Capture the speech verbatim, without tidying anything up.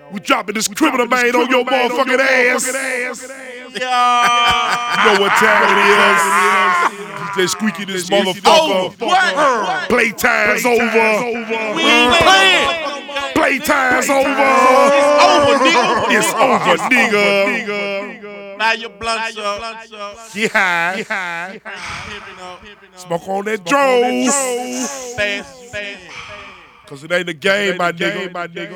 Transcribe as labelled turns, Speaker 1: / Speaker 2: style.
Speaker 1: We dropping this criminal man on your motherfucking ass.
Speaker 2: Yeah.
Speaker 1: You know what time it is. D J Squeaky, this motherfucker.
Speaker 2: What?
Speaker 1: Playtime's over.
Speaker 2: We ain't playing.
Speaker 1: Playtime's over.
Speaker 2: It's over, nigga.
Speaker 1: It's over, nigga.
Speaker 2: Now your blunts up.
Speaker 1: Get high. Smoke on that Joe.
Speaker 2: Fast, fast.
Speaker 1: Cause it ain't a game, my nigga.